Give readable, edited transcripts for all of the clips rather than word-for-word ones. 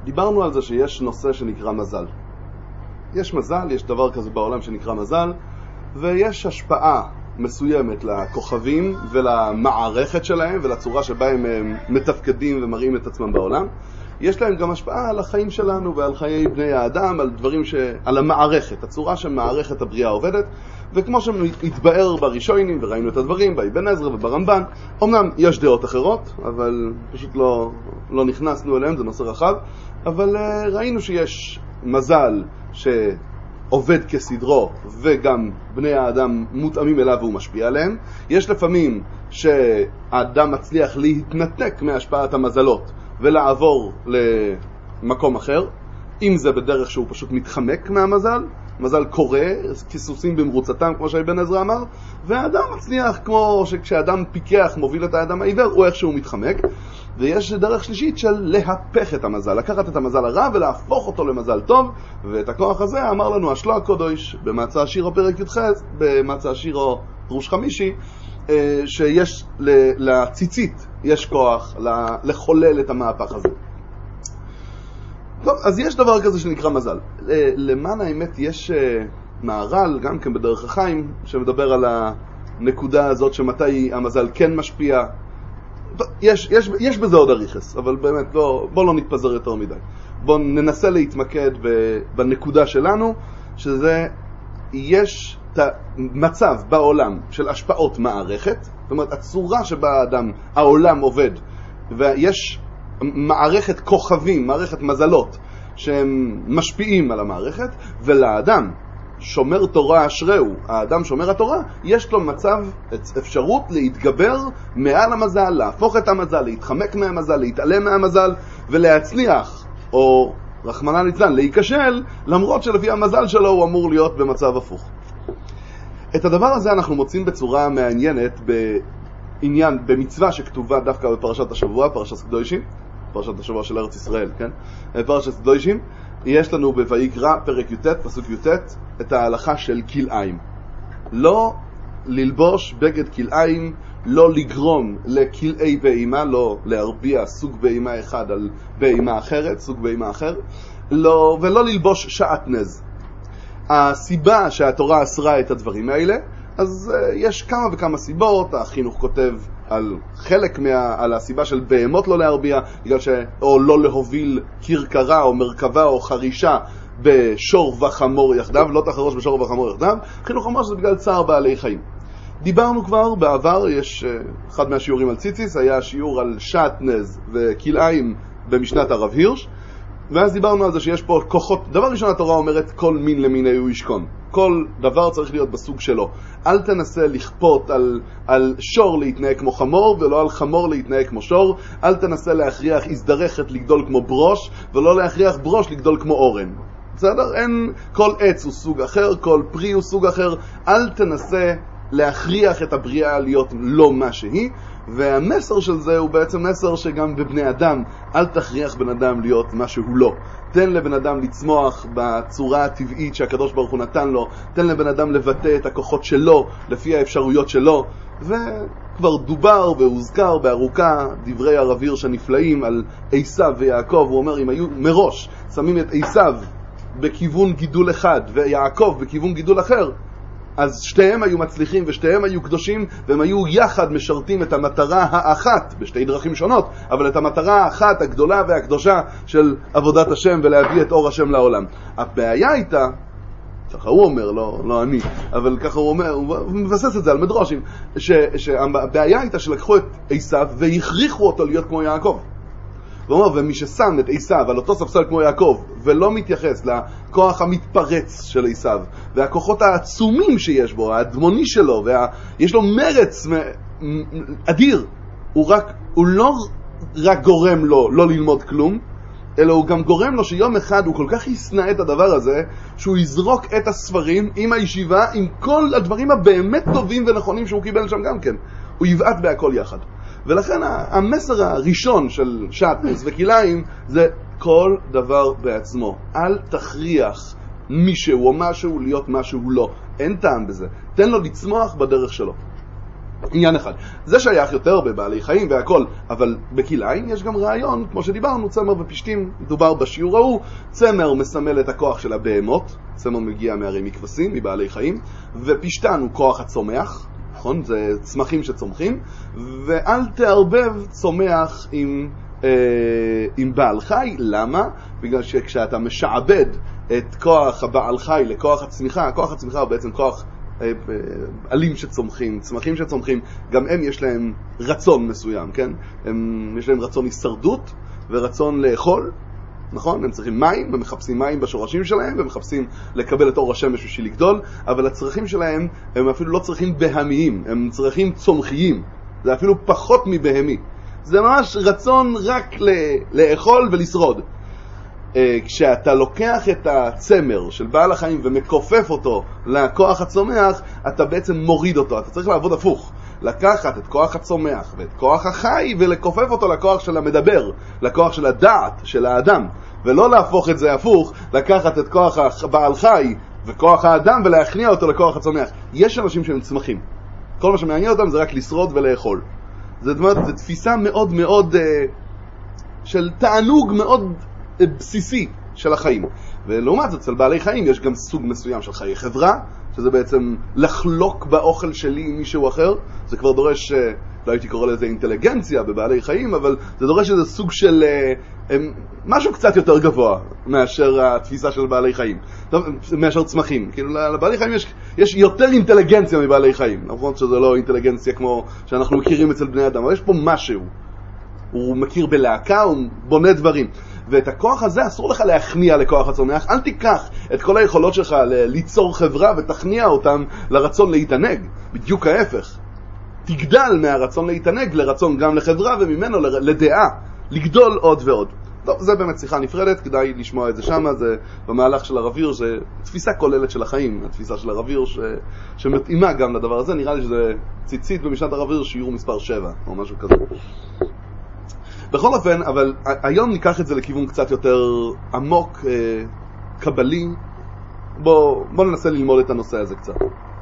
דיברנו על זה שיש נושא שנקרא מזל. יש מזל, יש דבר כזה בעולם שנקרא מזל, ויש השפעה מסוימת לכוכבים ולמערכת שלהם ולצורה שבה הם מתפקדים ומראים את עצמם בעולם. יש להם גם השפעה על החיים שלנו ועל חיי בני האדם, על דברים על המערכת, הצורה שמערכת הבריאה עובדת. וכמו שהתבאר בראשונים וראינו את הדברים, באבן עזרא וברמב"ן, אמנם יש דעות אחרות, אבל פשוט לא נכנסנו אליהם, זה נושא רחב, אבל ראינו שיש מזל שעובד כסדרו וגם בני האדם מותאמים אליו והוא משפיע עליהם. יש לפעמים שהאדם מצליח להתנתק מהשפעת המזלות ולעבור למקום אחר, אם זה בדרך שהוא פשוט מתחמק מהמזל, מזל קורה, כיסוסים במרוצתם כמו שאבן עזרא אמר, והאדם מצליח כמו שכשאדם פיקח מוביל את האדם העיוור, הוא איכשהו מתחמק. ויש דרך שלישית של להפך את המזל, לקחת את המזל הרע ולהפוך אותו למזל טוב, ואת הכוח הזה אמר לנו השלוע הקודש במצע השירו פרק י"ח, במצע השירו ראש חמישי, שיש לציצית יש כוח לחולל את המהפך הזה. טוב, אז יש דבר כזה שנקרא מזל. למען האמת יש מערל, גם כן בדרך החיים, שמדבר על הנקודה הזאת שמתי המזל כן משפיע. יש בזה עוד אריכס, אבל באמת בוא לא נתפזר יותר מדי. בוא ננסה להתמקד בנקודה שלנו, שזה יש מצב בעולם של השפעות מערכת, זאת אומרת הצורה שבה העולם עובד, ויש מערכת כוכבים, מערכת מזלות שהם משפיעים על המערכת, ולאדם שומר תורה אשרהו, האדם שומר התורה, יש לו מצב, אפשרות להתגבר מעל המזל, להפוך את המזל, להתחמק מהמזל, להתעלם מהמזל ולהצליח, או רחמנא ליצלן, להיכשל, למרות שלפי המזל שלו הוא אמור להיות במצב הפוך. את הדבר הזה אנחנו מוצאים בצורה מעניינת במצווה שכתובה דווקא בפרשת השבוע, פרשת קדושים, פרשת השבוע של ארץ ישראל, כן? פרשת קדושים, יש לנו בויקרא פרק י"ט, פסוק י"ט, את ההלכה של כלאיים. לא ללבוש בגד כלאיים, לא לגרום לכלאי בהימה, לא להרביע סוג בהימה אחד על בהימה אחרת, סוג בהימה אחר, ולא ללבוש שעטנז. הסיבה שהתורה אסרה את הדברים האלה, אז יש כמה וכמה סיבות. החינוך כותב על חלק על הסיבה של בהמות לא להרביע, או לא להוביל כרכרה או מרכבה או חרישה בשור וחמור יחדיו, לא תחרוש בשור וחמור יחדיו. החינוך אמר שזה בגלל צער בעלי חיים. דיברנו כבר בעבר, יש אחד מהשיעורים על ציציס, היה שיעור על שעטנז וכלאיים במשנת הרב הירש, ואז דיברנו על זה שיש פה כוחות. דבר ראשון, התורה אומרת כל מין למיני הוא ישכון. כל דבר צריך להיות בסוג שלו. אל תנסה לכפות על שור להתנהג כמו חמור ולא על חמור להתנהג כמו שור. אל תנסה להכריח הזדרכת לגדול כמו ברוש ולא להכריח ברוש לגדול כמו אורן. בסדר? כל עץ הוא סוג אחר, כל פרי הוא סוג אחר. אל תנסה להכריח את הבריאה להיות לא מה שהיא. והמסר של זה הוא בעצם מסר שגם בבני אדם, אל תכריח בן אדם להיות מה שהוא לא. תן לבן אדם לצמוח בצורה הטבעית שהקדוש ברוך הוא נתן לו, תן לבן אדם לבטא את הכוחות שלו לפי האפשרויות שלו. וכבר דובר והוזכר בארוכה דברי הרב הירש הנפלאים על עשיו ויעקב. הוא אומר, אם היו מראש שמים את עשיו בכיוון גידול אחד ויעקב בכיוון גידול אחר, אז שתיהם היו מצליחים ושתיהם היו קדושים, והם היו יחד משרתים את המטרה האחת, בשתי דרכים שונות, אבל את המטרה האחת הגדולה והקדושה של עבודת השם ולהביא את אור השם לעולם. הבעיה הייתה, ככה הוא אומר, לא אני, אבל ככה הוא אומר, הוא מבסס את זה על מדרושים, שהבעיה הייתה שלקחו את עשיו והכריחו אותו להיות כמו יעקב. הוא אומר, ומי ששם את עשיו על אותו ספסל כמו יעקב ולא מתייחס לכוח המתפרץ של עשיו והכוחות העצומים שיש בו, האדמוני שלו, יש לו מרץ אדיר, הוא לא רק גורם לו לא ללמוד כלום, אלא הוא גם גורם לו שיום אחד הוא כל כך יסנע את הדבר הזה שהוא יזרוק את הספרים עם הישיבה, עם כל הדברים הבאמת טובים ונכונים שהוא קיבל שם גם כן, הוא יבעט בהכל יחד. ולכן המסר הראשון של שעטנז וכלאיים זה כל דבר בעצמו. אל תכריח מישהו או משהו להיות משהו לא. אין טעם בזה. תן לו לצמוח בדרך שלו. עניין אחד. זה שייך יותר בבעלי חיים והכל, אבל בכלאיים יש גם רעיון, כמו שדיברנו, צמר ופשתים, מדובר בשיעור ההוא, צמר מסמל את הכוח של הבהמות, צמר מגיע מהרי מכבשים, מבעלי חיים, ופשתן הוא כוח הצומח, נכון? זה צמחים שצומחים, ואל תערבב צומח עם בעל חי. למה? בגלל שכשאתה משעבד את כוח הבעל חי לכוח הצמיחה, כוח הצמיחה הוא בעצם כוח עלים שצומחים, צמחים שצומחים, גם הם יש להם רצון מסוים, כן? יש להם רצון הישרדות ורצון לאכול, נכון? הם צריכים מים, הם מחפשים מים בשורשים שלהם, ומחפשים לקבל את אור השמש בשביל לגדול, אבל הצרכים שלהם הם אפילו לא צרכים בהמיים, הם צרכים צומחיים, זה אפילו פחות מבהמי. זה ממש רצון רק לאכול ולשרוד. כשאתה לוקח את הצמר של בעל החיים ומכופף אותו לכוח הצומח, אתה בעצם מוריד אותו. אתה צריך לעבוד הפוך, לקחת את כוח הצומח ואת כוח החי ולכופף אותו לכוח של המדבר, לכוח של הדעת, של האדם, ולא להפוך את זה הפוך, לקחת את כוח הבעל חי וכוח האדם ולהכניע אותו לכוח הצומח. יש אנשים שהם צמחים, כל מה שמעניין אותם זה רק לשרוד ולאכול. זו תפיסה מאוד מאוד של תענוג מאוד בסיסי של החיים. ולעומת זאת, אצל בעלי חיים יש גם סוג מסוים של חיי חברה, שזה בעצם לחלוק באוכל שלי עם מישהו אחר. זה כבר דורש, לא הייתי קורא לזה אינטליגנציה בבעלי חיים, אבל זה דורש איזה סוג של משהו קצת יותר גבוה מאשר התפיסה של בעלי חיים, מאשר צמחים. כאילו לבעלי חיים יש יותר אינטליגנציה מבעלי חיים, למרות שזה לא אינטליגנציה כמו שאנחנו מכירים אצל בני אדם, אבל יש פה משהו. הוא מכיר בלהקה, הוא בונה דברים. ואת הכוח הזה אסור לך להכניע לכוח הצומח. אל תיקח את כל היכולות שלך ליצור חברה ותכניע אותם לרצון להתענג. בדיוק ההפך. תגדל מהרצון להתענג לרצון גם לחברה, וממנו לדעה, לגדול עוד ועוד. טוב, זה באמת שיחה נפרדת, כדאי לשמוע את זה שם. זה במהלך של הרב הירש, זה תפיסה כוללת של החיים, התפיסה של הרב הירש שמתאימה גם לדבר הזה. נראה לי שזה ציצית במשנת הרב הירש, שיעור מספר 7 או משהו כזה. בכל אופן, אבל היום ניקח את זה לכיוון קצת יותר עמוק, קבלי. בוא ננסה ללמוד את הנושא הזה קצת.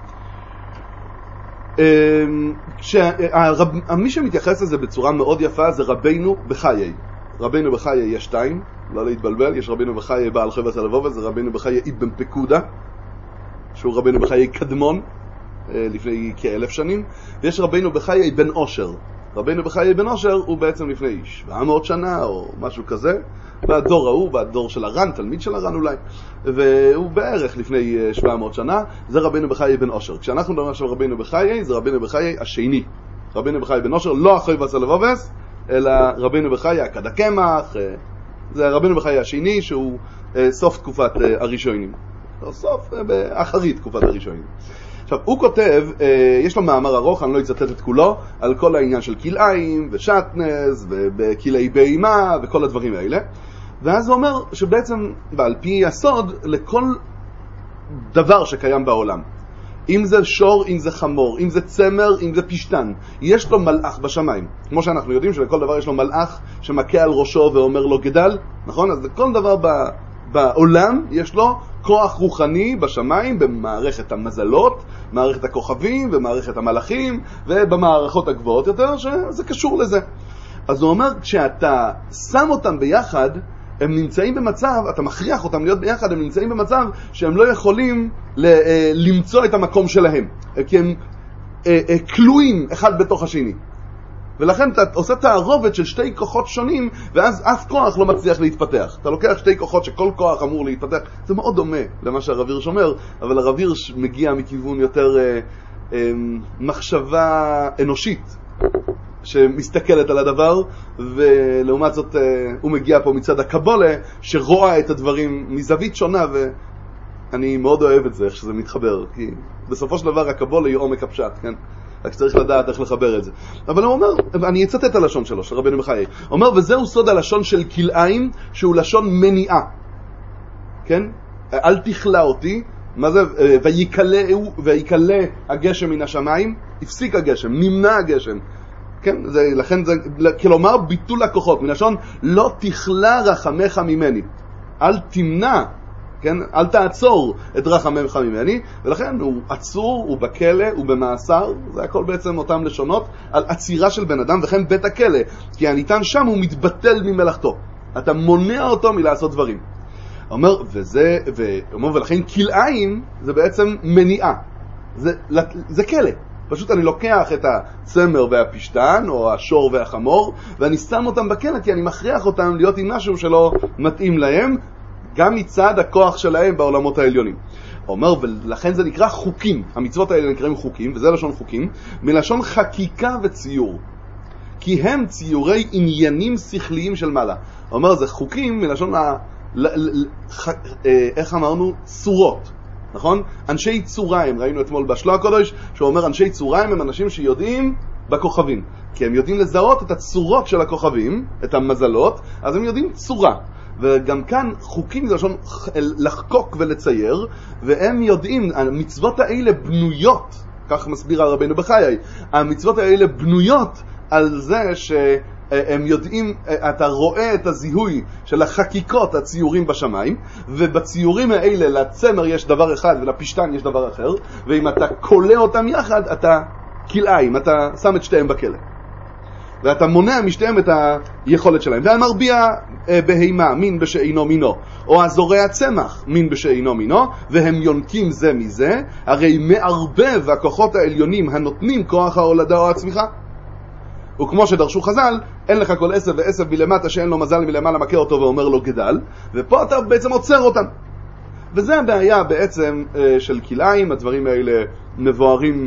מי שמתייחס לזה בצורה מאוד יפה זה רבינו בחיי. רבינו בחיי יש 2, לא להתבלבל, יש רבינו בחיי בעל חבר סלבובה, זה רבינו בחיי אבן פקודה, שהוא רבינו בחיי קדמון, לפני כ1000 שנים, ויש רבינו בחיי בן אושר. רבינו בחיי בן אושר הוא בעצם לפני 700 שנה או משהו כזה, בדור ההוא, בדור של הר"ן, תלמיד של הר"ן אולי, והוא בערך לפני 700 שנה, זה רבינו בחיי בן אושר. כשאנחנו מדברים עכשיו רבינו בחיי, זה רבינו בחיי השני. רבינו בחיי בן אושר, לא אחוי בסלבובס, אלא רבינו בחיי הכד הקמח, זה רבינו בחיי השני, שהוא סוף תקופת הראשונים. לא סוף, באחרית תקופת הראשונים. עכשיו, הוא כותב, יש לו מאמר ארוך, אני לא אצטט את כולו, על כל העניין של כלאיים ושטנז וכלאי בהימה וכל הדברים האלה. ואז הוא אומר שבעצם, ועל פי הסוד, לכל דבר שקיים בעולם, אם זה שור, אם זה חמור, אם זה צמר, אם זה פשטן, יש לו מלאך בשמיים. כמו שאנחנו יודעים שלכל דבר יש לו מלאך שמכה על ראשו ואומר לו גדל, נכון? אז לכל דבר בעולם יש לו כוח רוחני בשמיים, במערכת המזלות, מערכת הכוכבים ומערכת המלאכים, ובמערכות הגבוהות יותר, שזה קשור לזה. אז הוא אומר, כשאתה שם אותם ביחד, הם נמצאים במצב, אתה מכריח אותם להיות ביחד, הם נמצאים במצב שהם לא יכולים למצוא את המקום שלהם, כי הם כלואים אחד בתוך השני. ולכן אתה עושה תערובת של שתי כוחות שונים, ואז אף כוח לא מצליח להתפתח. אתה לוקח שתי כוחות שכל כוח אמור להתפתח. זה מאוד דומה למה שהרב הירש אומר, אבל הרב הירש מגיע מכיוון יותר מחשבה אנושית, שמסתכלת על הדבר, ולעומת זאת הוא מגיע פה מצד הקבולה, שרואה את הדברים מזווית שונה, ואני מאוד אוהב את זה, איך שזה מתחבר, כי בסופו של דבר הקבולה היא עומק הפשט, כן? רק צריך לדעת איך לחבר את זה. אבל הוא אומר, אני אצטט את הלשון שלו, של רבינו בחיי. הוא אומר, וזהו סוד הלשון של כלאיים, שהוא לשון מניעה. כן? אל תכלה אותי. מה זה? ויקלה הגשם מן השמיים, הפסיק הגשם, נמנע הגשם. כן? לכן זה, כלומר, ביטול הכוחות. מלשון, לא תכלה רחמך ממני. אל תמנע כן? אל תעצור את רחמך ממני, ולכן הוא עצור, הוא בכלא, הוא במאסר, זה הכל בעצם אותם לשונות על עצירה של בן אדם, וכן בית הכלא, כי הניתן שם הוא מתבטל ממלאכתו. אתה מונע אותו מלעשות דברים. אומר, ולכן כלאיים זה בעצם מניעה. זה כלא. פשוט אני לוקח את הצמר והפשטן, או השור והחמור, ואני שם אותם בכלא, כי אני מכריח אותם להיות עם משהו שלא מתאים להם, גם מצד הכוח שלהם בעולמות העליונים. אומר, ולכן זה נקרא חוקים. המצוות האלה נקראים חוקים, וזה לשון חוקים, מלשון חקיקה וציור. כי הם ציורי עניינים שכליים של מעלה. אומר, זה חוקים מלשון איך אמרנו? צורות. נכון? אנשי צוריים, ראינו אתמול בשלוח הקודש, שהוא אומר אנשי צוריים הם אנשים שיודעים בכוכבים. כי הם יודעים לזהות את הצורות של הכוכבים, את המזלות, אז הם יודעים צורה. וגם כאן חוקים זה לשון לחקוק ולצייר, והם יודעים, המצוות האלה בנויות, כך מסביר הרבינו בחיי, המצוות האלה בנויות על זה שהם יודעים, אתה רואה את הזיהוי של החקיקות, הציורים בשמיים, ובציורים האלה לצמר יש דבר אחד ולפשטן יש דבר אחר, ואם אתה קולה אותם יחד, אתה כלאיים, אתה שם את שתיהם בכלא. ואתה מונע משתיהם את היכולת שלהם. והמרביע בהימה, מין בשאינו מינו, או הזורע צמח, מין בשאינו מינו, והם יונקים זה מזה, הרי מערבב הכוחות העליונים הנותנים כוח ההולדה או הצמיחה. וכמו שדרשו חז"ל, אין לך כל עשב ועשב מלמטה שאין לו מזל מלמעלה מכה אותו ואומר לו גדל, ופה אתה בעצם עוצר אותם. וזה הבעיה בעצם של כלאיים, הדברים האלה מבוארים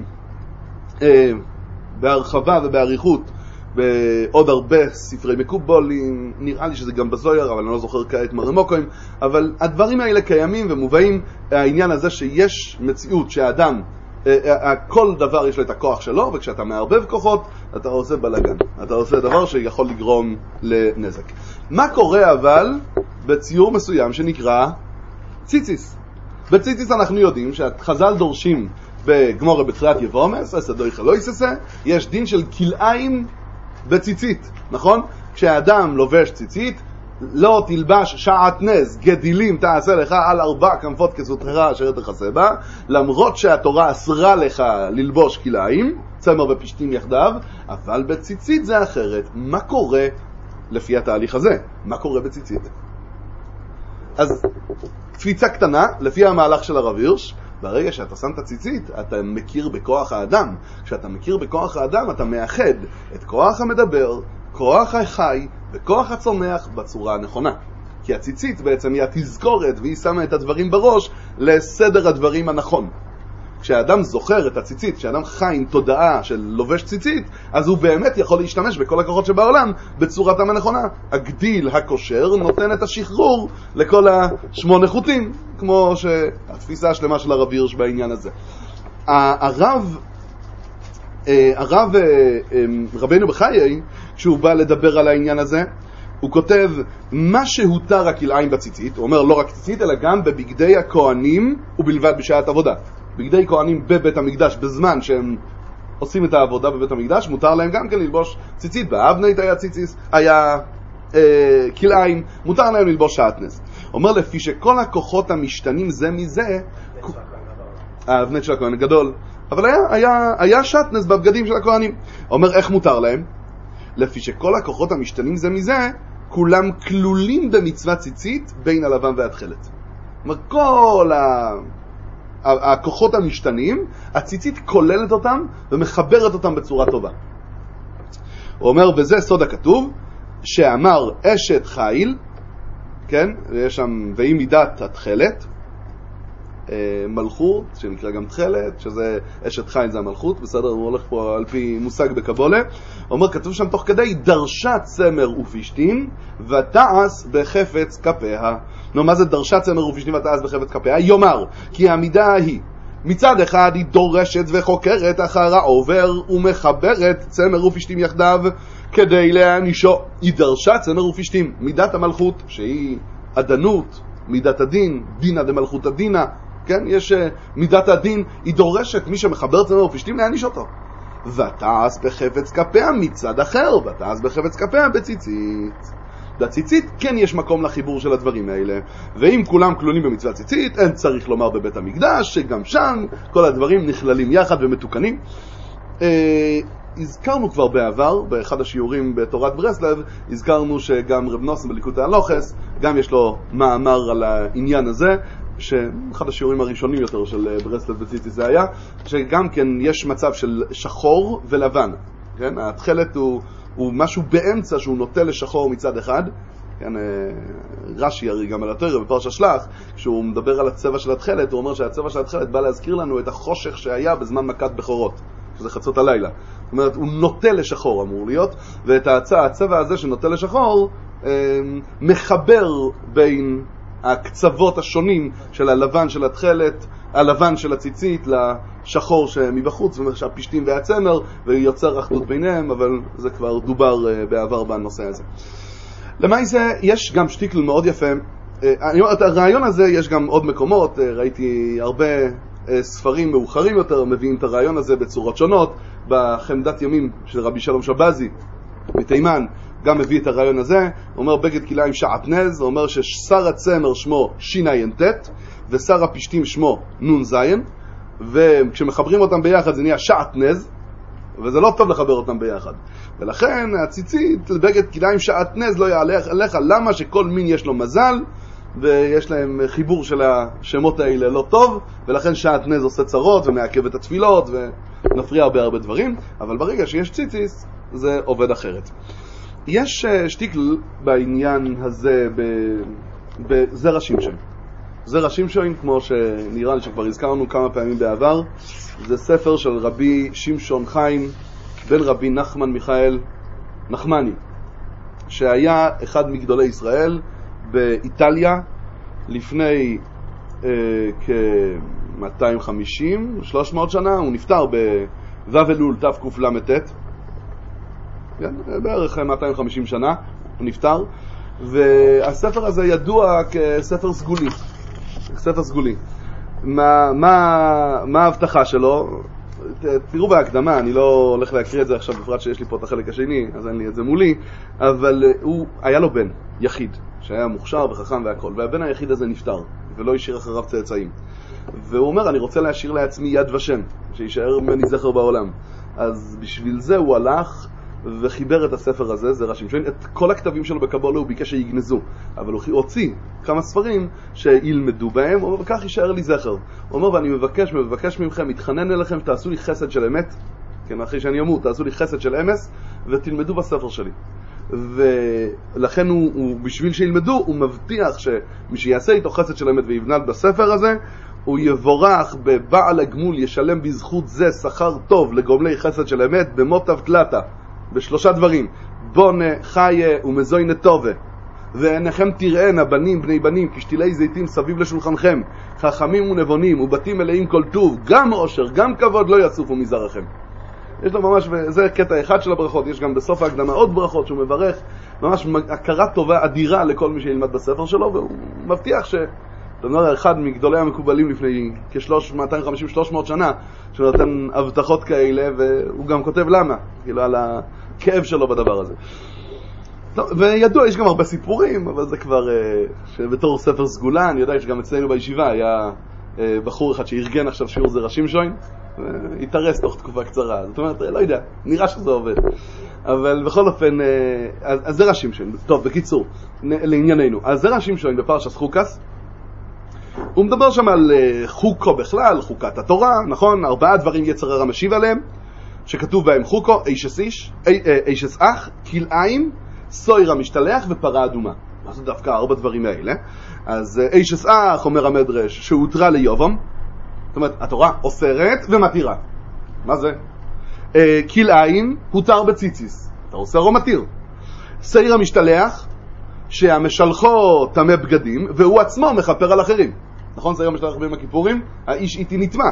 בהרחבה ובעריכות בעוד הרבה ספרי מקובולים, נראה לי שזה גם בזויר, אבל אני לא זוכר כעת מרמוקוים, אבל הדברים האלה קיימים ומובאים העניין הזה שיש מציאות שהאדם, כל דבר יש לו את הכוח שלו, וכשאתה מערבב כוחות, אתה עושה בלגן. אתה עושה דבר שיכול לגרום לנזק. מה קורה אבל בציור מסוים שנקרא ציציס? בציציס אנחנו יודעים שהחז"ל דורשים בגמורה בתחילת יבומס, אסדוי חלויססה, יש דין של כלאיים בציצית, נכון? כשאדם לובש ציצית, לא תלבש שעטנז, גדילים תעשה לך על 4 כנפות כסותרך אשר תכסה בה, למרות שהתורה אסרה לך ללבוש כלאיים, צמר ופשתים יחדיו, אבל בציצית זה אחרת. מה קורה לפי התהליך הזה? מה קורה בציצית? אז קפיצה קטנה, לפי המהלך של הרב הירש, ברגע שאתה שם את הציצית, אתה מכיר בכוח האדם. כשאתה מכיר בכוח האדם, אתה מאחד את כוח המדבר, כוח החי וכוח הצומח בצורה הנכונה. כי הציצית בעצם היא התזכורת, והיא שמה את הדברים בראש לסדר הדברים הנכון. כשהאדם זוכר את הציצית, כשהאדם חי עם תודעה של לובש ציצית, אז הוא באמת יכול להשתמש בכל הכוחות שבעולם בצורתם הנכונה. הגדיל הכושר נותן את השחרור לכל 8 חוטים, כמו שהתפיסה השלמה של הרב הירש בעניין הזה. רבינו בחיי, כשהוא בא לדבר על העניין הזה, הוא כותב מה שהותר הכלאיים בציצית, הוא אומר לא רק ציצית אלא גם בבגדי הכהנים ובלבד בשעת עבודה. בגדי כהנים בבית המקדש בזמן שהם עושים את העבודה בבית המקדש, מותר להם גם כן ללבוש ציצית. באבנית היה ציציס, היה כלאיים, מותר להם ללבוש שעטנז. אומר לפי שכל הכוחות המשתנים זה מזה, האבנית של הכהן הגדול, אבל היה שעטנז בבגדים של הכהנים. אומר איך מותר להם? לפי שכל הכוחות המשתנים זה מזה, כולם כלולים במצוות ציצית בין הלבן והתכלת. אומר כל הכוחות המשתנים, הציצית כוללת אותם ומחברת אותם בצורה טובה. הוא אומר, וזה סוד הכתוב, שאמר אשת חיל, כן, ויש שם, והיא מידת התכלת, מלכות, שנקרא גם תכלת, שזה אשת חיל זה המלכות, בסדר, הוא הולך פה על פי מושג בקבולה. הוא אומר, כתוב שם תוך כדי, דרשה צמר ופשתים, ותעש בחפץ כפיה. נו, מה זה דרשה צמר ופשתים ותעש בחפץ כפיה? יאמר, כי המידה היא, מצד אחד היא דורשת וחוקרת אחר העובר, ומחברת צמר ופשתים יחדיו, כדי להענישו. היא דרשה צמר ופשתים, מידת המלכות, שהיא עדנות, מידת הדין, דינה דמלכות הדינה, כן? יש מידת הדין, היא דורשת מי שמחבר צמר ופשתים להעניש אותו. ותעש בחפץ כפיה מצד אחר, ותעש בחפץ כפיה בציצית. בציצית כן יש מקום לחיבור של הדברים האלה. ואם כולם כלולים במצוות ציצית, אין צריך לומר בבית המקדש, שגם שם כל הדברים נכללים יחד ומתוקנים. הזכרנו כבר בעבר, באחד השיעורים בתורת ברסלב, הזכרנו שגם רב נוסן בליקוטי הלוחס, גם יש לו מאמר על העניין הזה, שאחד השיעורים הראשונים יותר של ברסלב וציצית זה היה, שגם כן יש מצב של שחור ולבן. כן? התחלת הוא משהו באמצע שהוא נוטה לשחור מצד אחד, כן, רש"י הרי גם על התורה בפרשת שלח, כשהוא מדבר על הצבע של התחלת, הוא אומר שהצבע של התחלת בא להזכיר לנו את החושך שהיה בזמן מכת בכורות, שזה חצות הלילה. זאת אומרת, הוא נוטה לשחור אמור להיות, ואת הצבע הזה שנוטה לשחור מחבר בין הקצוות השונים של הלבן של התחלת, הלבן של הציצית, לשחור שמבחוץ, שהפשטים והצמר, ויוצר אחדות ביניהם, אבל זה כבר דובר בעבר בנושא הזה. למעשה, יש גם שטיקל מאוד יפה. את הרעיון הזה יש גם עוד מקומות, ראיתי הרבה ספרים מאוחרים יותר, מביאים את הרעיון הזה בצורות שונות, בחמדת ימים של רבי שלום שבזי, מתימן, גם מביא את הרעיון הזה, הוא אומר בגד כליים שעטנז, הוא אומר ששר הצמר שמו שינ"ט, ושר הפשטים שמו נ"ז, וכשמחברים אותם ביחד זה נהיה שעטנז, וזה לא טוב לחבר אותם ביחד. ולכן הציצית, בגד כליים שעטנז לא יעלה עליך, למה שכל מין יש לו מזל, ויש להם חיבור של השמות האלה לא טוב, ולכן שעטנז עושה צרות ומעכב את התפילות, ונפריע הרבה דברים, אבל ברגע שיש ציציס, זה עובד אחרת. יש שטיקל בעניין הזה בזרע שמשון. זרע שמשון, כמו שנראה לי שכבר הזכרנו כמה פעמים בעבר, זה ספר של רבי שמשון חיים בן רבי נחמן מיכאל נחמני, שהיה אחד מגדולי ישראל באיטליה לפני כ-250-300 שנה. הוא נפטר בו' אלול תקל"ט, בערך 250 שנה הוא נפטר, והספר הזה ידוע כספר סגולי. ספר סגולי. מה ההבטחה שלו? תראו בהקדמה, אני לא הולך להקריא את זה עכשיו, בפרט שיש לי פה את החלק השני, אז אין לי את זה מולי, אבל הוא היה לו בן יחיד, שהיה מוכשר וחכם והכל, והבן היחיד הזה נפטר, ולא השאיר אחריו צאצאים. והוא אומר, אני רוצה להשאיר לעצמי יד ושם, שישאר ממני זכר בעולם. אז בשביל זה הוא הלך וחיבר את הספר הזה, זרע שמשון. את כל הכתבים שלו בקבלה הוא ביקש שיגנזו, אבל הוא הוציא כמה ספרים שילמדו בהם, הוא אומר, וכך יישאר לי זכר. הוא אומר, ואני מבקש ממכם, מתחנן אליכם, תעשו לי חסד של אמת, כן, אחרי שאני אמות, תעשו לי חסד של אמס, ותלמדו בספר שלי. ולכן הוא בשביל שילמדו, הוא מבטיח שמי שיעשה איתו חסד של אמת ויבנה בספר הזה, הוא יבורך בבעל הגמול, ישלם בזכות זה שכר טוב לגומלי חסד של אמת, במוטב תלתה, בשלושה דברים: בונה, חיה ומזוינה טובה. ועיניכם תראינה בנים בני בנים כשתילי זיתים סביב לשולחנכם, חכמים ונבונים ובתים מלאים כל טוב, גם עושר גם כבוד לא יצופו מזרעכם. יש לו ממש, וזה קטע אחד של הברכות, יש גם בסוף ההקדמה עוד ברכות שהוא מברך, ממש הכרת טובה אדירה לכל מי שילמד בספר שלו, והוא מבטיח דבר אחד מגדולי המקובלים לפני כ-250-300 שנה, שנותן הבטחות כאלה, והוא גם כותב למה, כאילו על הכאב שלו בדבר הזה. טוב, וידוע, יש גם הרבה סיפורים, אבל זה כבר, שבתור ספר סגולה, אני יודע שגם אצלנו בישיבה היה בחור אחד שארגן עכשיו שיעור זרע שמשון, והתארס תוך תקופה קצרה. זאת אומרת, לא יודע, נראה שזה עובד. אבל בכל אופן, אז זרע שמשון. טוב, בקיצור, לענייננו. אז זרע שמשון בפרשת חוקס, הוא מדבר שם על חוקו בכלל, חוקת התורה, נכון? 4 דברים יצר הרע משיב עליהם, שכתוב בהם חוקו, אישס אח, כלאיים, סויר המשתלח ופרה אדומה. מה זה דווקא 4 דברים האלה? אז אישס אח, אומר המדרש, שהותרה ליובום, זאת אומרת, התורה אוסרת ומתירה. מה זה? כלאיים, הותר בציציס, אתה אוסר או מתיר. סויר המשתלח, שהמשלחו תמה בגדים, והוא עצמו מכפר על אחרים. נכון? סויר המשתלח ביום הכיפורים, האיש איתי נטמע.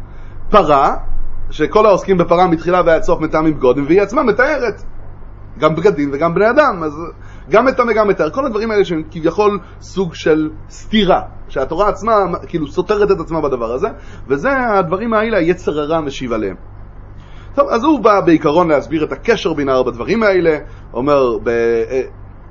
פרה, שכל העוסקים בפרה מתחילה ועד סוף מטעמים בגודים, והיא עצמה מתארת גם בגדים וגם בני אדם, אז גם מטמא גם מתאר. כל הדברים האלה שהם כביכול סוג של סתירה, שהתורה עצמה כאילו סותרת את עצמה בדבר הזה, וזה הדברים האלה היצר הרע משיב עליהם. טוב, אז הוא בא בעיקרון להסביר את הקשר בין 4 דברים האלה, אומר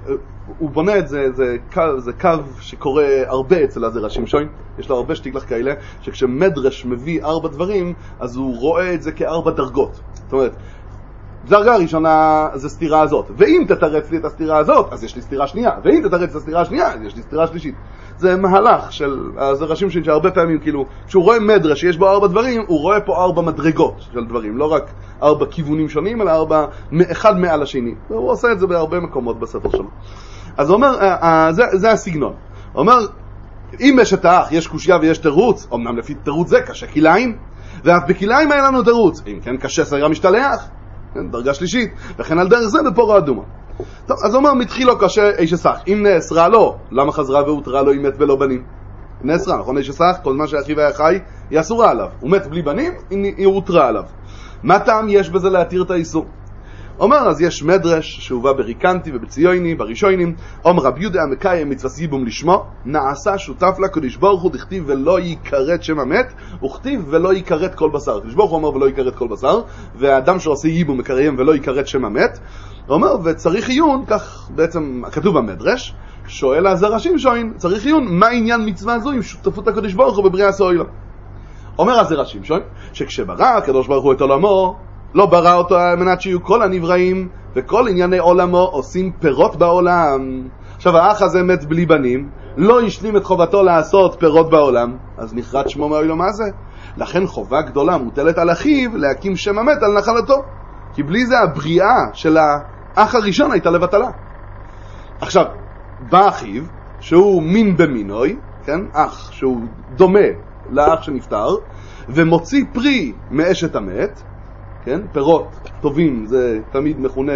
הוא בונה את זה, זה קו שקורה הרבה אצל הזרע שמשון, יש לו הרבה שתיקלח כאלה, שכשמדרש מביא 4 דברים, אז הוא רואה את זה כ4 דרגות. זאת אומרת, דרגה הראשונה זה סתירה הזאת, ואם תתרץ לי את הסתירה הזאת, אז יש לי סתירה שנייה, ואם תתרץ את הסתירה השנייה, אז יש לי סתירה שלישית. זה מהלך של הזרע שמשון שהרבה פעמים, כאילו, כשהוא רואה מדרש שיש בו 4 דברים, הוא רואה פה 4 מדרגות של דברים, לא רק 4 כיוונים שונים, אלא 4, אחד מעל השני. והוא עושה את זה בהרבה מקומות בספר שלו. אז הוא אומר, זה הסגנון. הוא אומר, אם יש את האח, יש קושיה ויש תירוץ, אמנם לפי תירוץ זה קשה כליים, ואף בכליים היה לנו תירוץ, אם כן קשה סיירה משתלח, דרגה שלישית, וכן על דרך זה בפורה אדומה. טוב, אז הוא אומר, מתחילו קשה איש הסך, אם נאסרה לו, למה חזרה והותרה לו, אם מת ולא בנים? נאסרה, נכון איש הסך, כל זמן שאחיו היה חי, היא אסורה עליו. הוא מת בלי בנים, היא הותרה עליו. מה טעם יש בזה להתיר את האיסור? אומר, אז יש מדרש שהובא בריקנטי ובציוני, בראשונים, אומר רבי יהודה המקיים מצווה ייבום לשמו, נעשה שותף לקדוש ברוך הוא, דכתיב ולא ייכרת שם המת, וכתיב ולא ייכרת כל בשר. קדוש ברוך הוא אומר ולא ייכרת כל בשר, והאדם שעושה ייבום מקיים ולא ייכרת שם המת. הוא אומר, וצריך עיון, כך בעצם כתוב במדרש, שואל הזרע שמשון, צריך עיון, מה עניין מצווה זו עם שותפות הקדוש ברוך הוא בבריאה סוילה? אומר הזרע שמשון, שכשברא הקדוש ברוך הוא את עולמו, לא ברא אותו על מנת שיהיו כל הנבראים וכל ענייני עולמו עושים פירות בעולם. עכשיו האח הזה מת בלי בנים, לא השלים את חובתו לעשות פירות בעולם, אז נחרט שמו מהעולם הזה. לכן חובה גדולה מוטלת על אחיו להקים שם המת על נחלתו, כי בלי זה הבריאה של האח הראשון הייתה לבטלה. עכשיו בא אחיו שהוא מין במינוי, כן? אח שהוא דומה לאח שנפטר, ומוציא פרי מאשת המת, כן? פירות טובים, זה תמיד מכונה